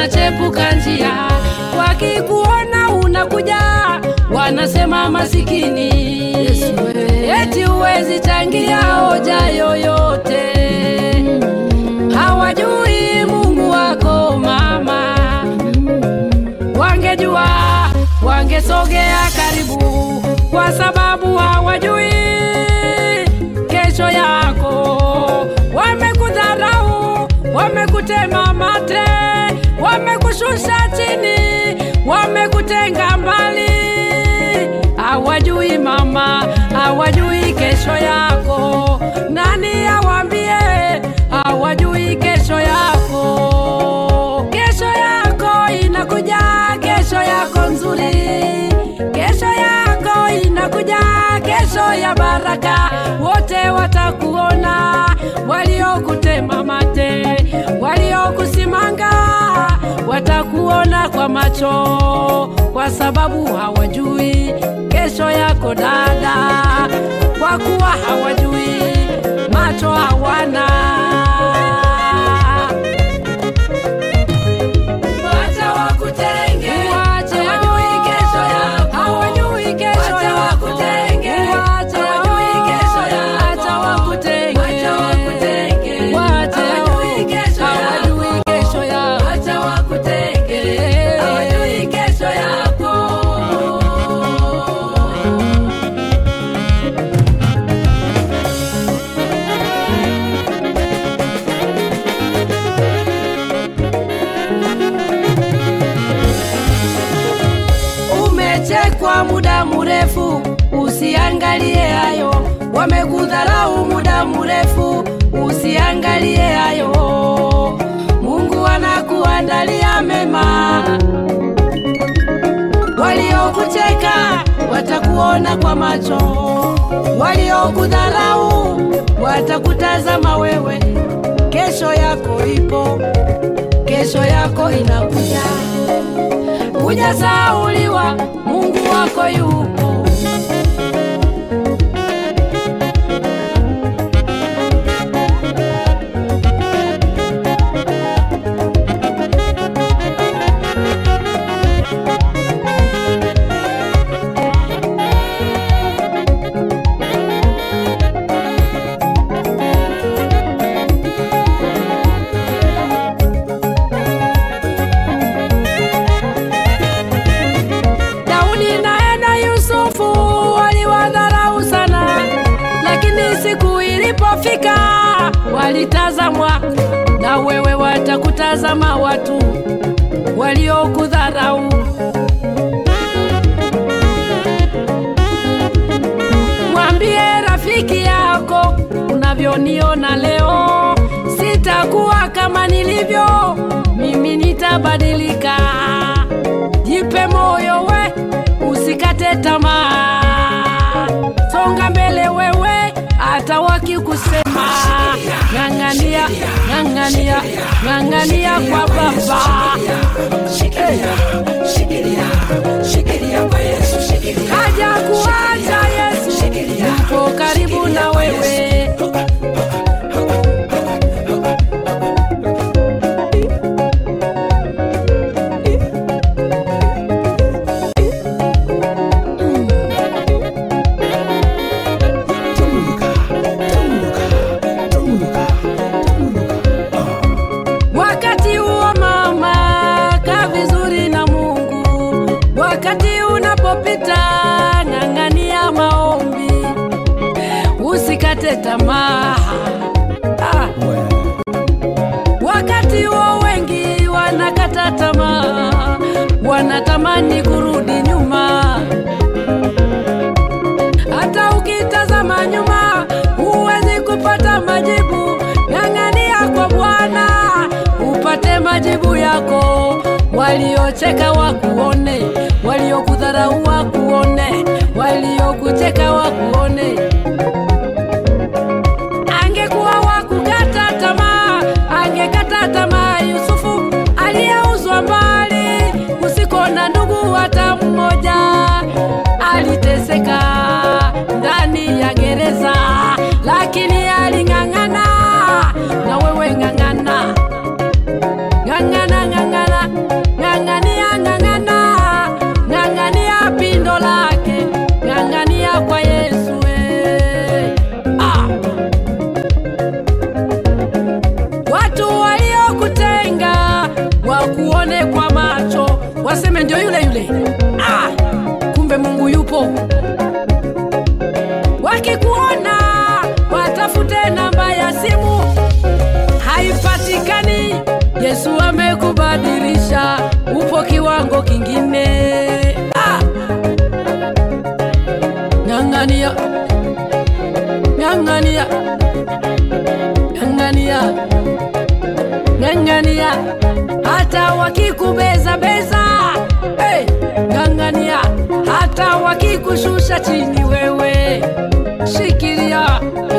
wanachepuka njia, wakikuona unakuja wanasema masikini. Eti huwezi changia hoja yoyote, hawajui Mungu wako mama. Wangejua wangesogea karibu, kwa sababu hawajui kesho yako. Wamekudharau, wamekutema mate, wamekushusha chini, wamekutenga mbali. Hawajui mama, hawajui kesho yako. Nani awaambie hawajui kesho yako? Kesho yako inakuja, kesho yako nzuri. Kesho yako inakuja, kesho ya baraka. Wote watakuona, waliokutema mate, waliokusimanga, watakuona kwa macho, kwa sababu hawajui kesho yako dada, kwa kuwa hawajui, macho hawana. Wacha wakutenge, hawajui kesho yako, hawajui kesho yako. Wacha wakutenge, wacha wakutenge, hawajui kesho yako, wacha wakutenge, hawajui kesho yako. Umechekwa muda mrefu, usiangalie hayo. Wamekudharau muda mrefu, usiangalie hayo. Mungu anakuandalia mema. Waliokucheka watakuona kwa macho, waliokudharau watakutazama wewe. Kesho yako ipo, kesho yako inakuja. Hujasahauliwa, Mungu wako yupo. Walitazamwa na wewe, watakutazama watu waliokudharau. Mwambie rafiki yako, unavyoniona leo, sitakuwa kama nilivyo, mimi nitabadilika. Jipe moyo we, usikate tamaa. Songa mbele wewe, hata wakikusema. Ng'ang'ania, ng'ang'ania, ng'ang'ania kwa Baba. Haja kuacha Yesu, yupo karibu na wewe. Ng'ang'ania maombi, usikate tamaa. Wakati huo wengi wanakata tamaa, wanatamani kurudi nyuma. Hata ukitazama nyuma, huwezi kupata majibu. Ng'ang'ania kwa Bwana, upate majibu yako. Waliocheka wakuone, waliokudharau wakuone, waliokucheka wakuone. Angekuwa wakukata tamaa, angekata tamaa Yusufu aliyeuzwa mbali, usiko na ndugu hata mmoja. Aliteseka ndani ya gereza, lakini aling'ang'ana. Na wewe ng'ang'ana, ng'ang'ana, ng'ang'ana. ng'ang'ania, ng'ang'ania, hata wakikubeza beza, hey, ng'ang'ania, hata wakikushusha chini wewe shikilia,